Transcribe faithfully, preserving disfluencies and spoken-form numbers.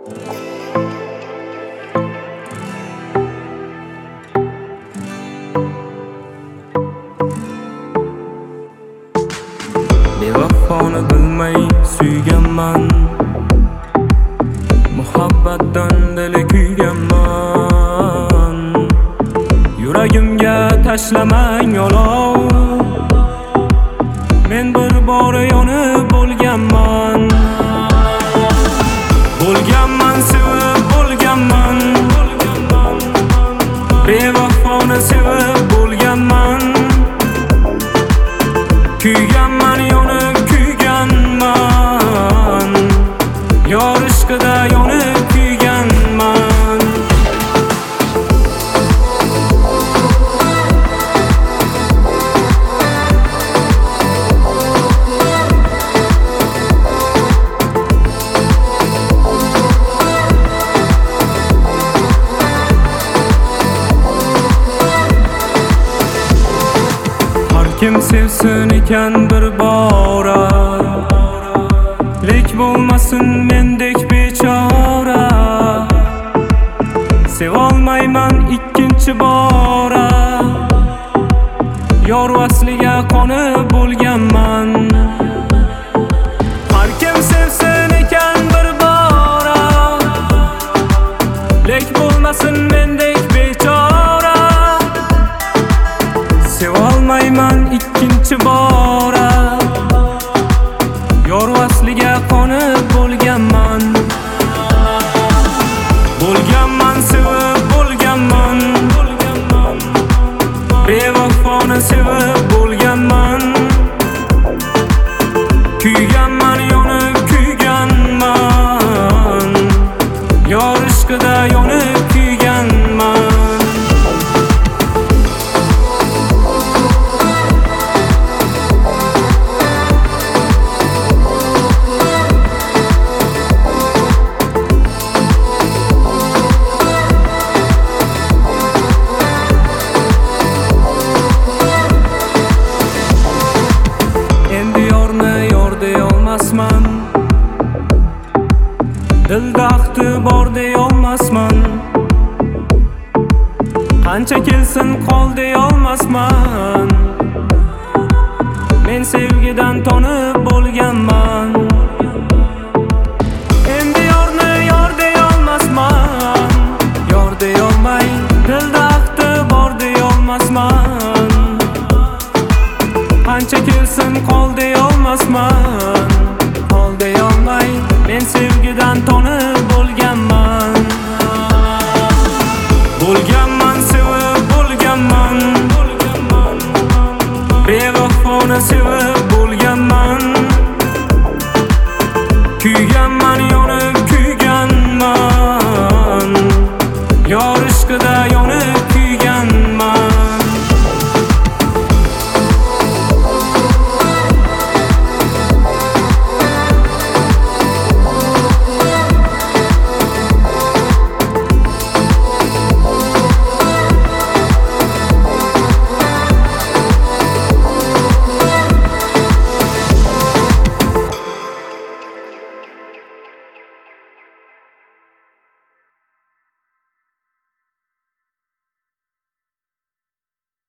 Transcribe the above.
Bevafoni bilmay suyganman, muhabbatdan dili kuyganman. Yuragimga tashlamang olov, men bir bor yonib bo'lganman. Bo'lganman, sevib bo'lganman, bevafoni sevib bo'lganman. Kuyganman, yonib kuyganman, yor ishqida yonib kuyganman. Kim sevsin ekan bir bora, lek bo'lmasin mendek bechora. Sevolmayman ikkinchi bora, yor vasliga qonib bo'lganman. Har kim sevsin ekan bir bora, lek bo'lmasin mendek bechora. Sevolmayman ikkinchi bora, yor vasliga qonib bo'lganman. Bo'lganman, sevib bo'lganman, bevafoni sevib bo'lganman. Kuyganman, yonib kuyganman, yor ishqida yonib kuyganman. Dilda ahdi bor deyolmasman, qancha kelsin qol deyolmasman. Men sevgidan tonib bo'lganman, endi yorni yor deyolmasman. Yor deyolmay dilda ahdi bor deyolmasman, qancha kelsin qol deyolmasman. Qol deyolmay men sevgidan tonib bo'lganman. Bo'lganman, sevib bo'lganman, bevafoni sevib